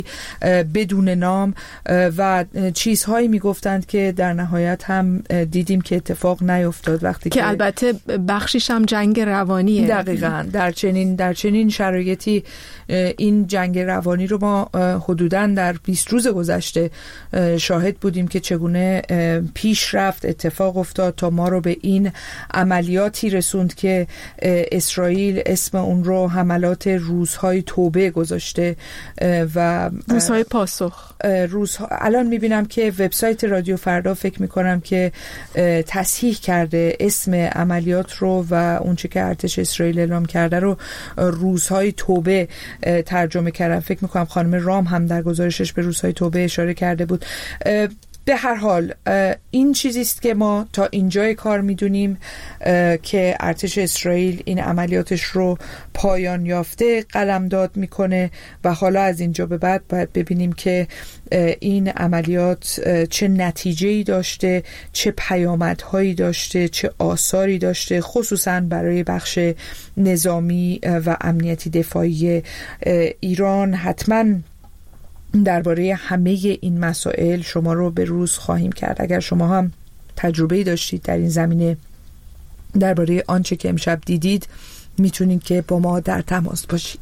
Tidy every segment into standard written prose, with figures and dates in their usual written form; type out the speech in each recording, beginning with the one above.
بدون نام و چیزهایی میگفتند که در نهایت هم دیدیم که اتفاق نیفتاد. وقتی که البته بخشیش هم جنگ روانیه. دقیقاً در چنین شرایطی این جنگ روانی رو ما حدوداً در 20 روز گذشته شاهد بودیم که چگونه پیش رفت، اتفاق افتاد تا ما رو به این عملیاتی رسوند که اسرائیل اسم اون رو حملات روزهای توبه گذاشته و روزهای پاسخ. الان میبینم که وبسایت رادیو فردا فکر میکنم که تصحیح کرده اسم عملیات رو و اون چه که ارتش اسرائیل اعلام کرده رو روزهای توبه ترجمه کردن. فکر میکنم خانم رام هم در گزارشش به روزهای توبه اشاره کرده بود. به هر حال این چیزی است که ما تا اینجای کار میدونیم که ارتش اسرائیل این عملیاتش رو پایان یافته قلمداد میکنه و حالا از اینجا به بعد باید ببینیم که این عملیات چه نتیجه‌ای داشته، چه پیامدهایی داشته، چه آثاری داشته، خصوصا برای بخش نظامی و امنیتی دفاعی ایران. حتما درباره همه این مسائل شما رو به روز خواهیم کرد. اگر شما هم تجربه‌ای داشتید در این زمینه درباره آنچه که امشب دیدید میتونید که با ما در تماس باشید.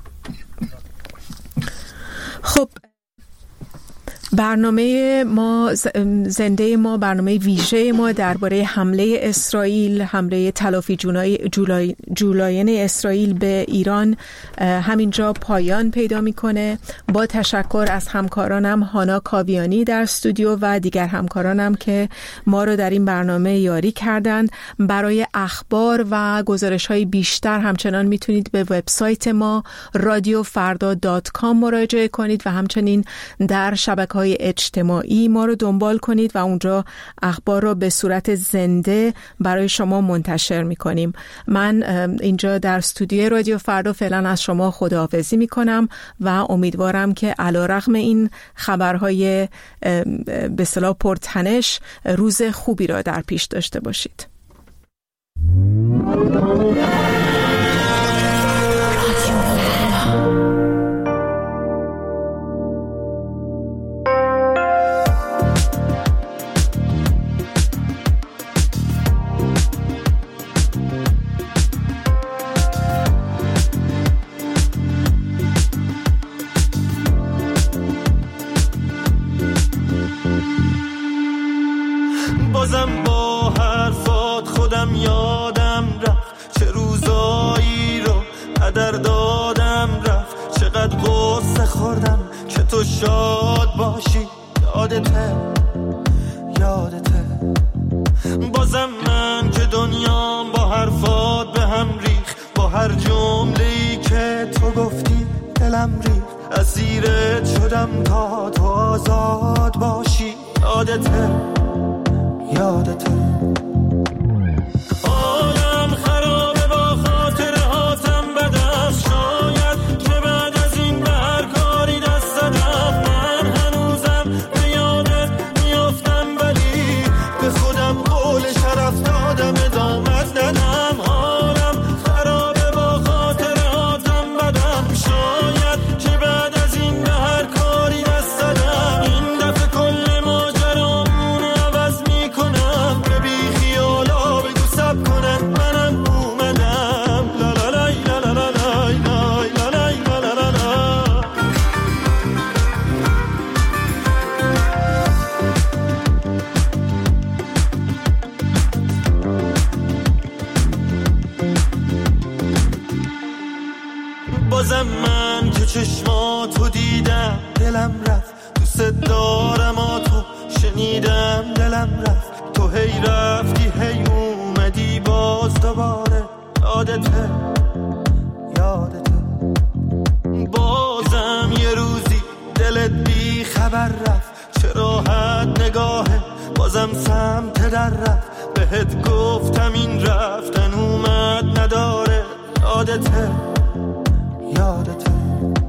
خب برنامه ما زنده ما، برنامه ویژه ما درباره حمله اسرائیل، حمله تلافی جولاین اسرائیل به ایران همینجا پایان پیدا میکنه. با تشکر از همکارانم هانا کاویانی در استودیو و دیگر همکارانم که ما رو در این برنامه یاری کردند. برای اخبار و گزارش‌های بیشتر همچنان میتونید به وبسایت ما radiofarda.com مراجعه کنید و همچنین در شبکه‌های اجتماعی ما رو دنبال کنید و اونجا اخبار رو به صورت زنده برای شما منتشر میکنیم. من اینجا در استودیوی رادیو فردا فعلا از شما خداحافظی میکنم و امیدوارم که علیرغم این خبرهای به اصطلاح پرتنش روز خوبی را در پیش داشته باشید. بازم با حرفات خودم یادم رفت، چه روزایی رو هدر دادم رفت، چقدر غصه خوردم که تو شاد باشی. یادته بازم من که دنیام با حرفات به هم ریخ، با هر جمله‌ای که تو گفتی دلم ریخ، اسیرت شدم تا تو آزاد باشی. یادته آدم خرابه با خاطر هاتم بدست، شاید که بعد از این به هر کاری دست دادم. من هنوزم به یادت میافتم ولی به خودم قول شرف دادم ادامت ندم. آدم خرابه با خاطر هاتم بدم، شاید که بعد از این به هر کاری دست دادم. این دفعه کل ماجرامون عوض میکنم، به بی خیالا بگو سب کنن منم اومدم. لا لا لای لا لا لا لای لای لا لای لا لا لا لا. بازم من که چشماتو دیدم دلم رفت، دوست دارم تو شنیدم دلم رفت. تو هی رفتی هی اومدی باز دوباره. یادته بازم یه روزی دلت بی خبر رفت، چه راحت نگاهه بازم سمت در رفت. بهت گفتم این رفتن اومد نداره. یادته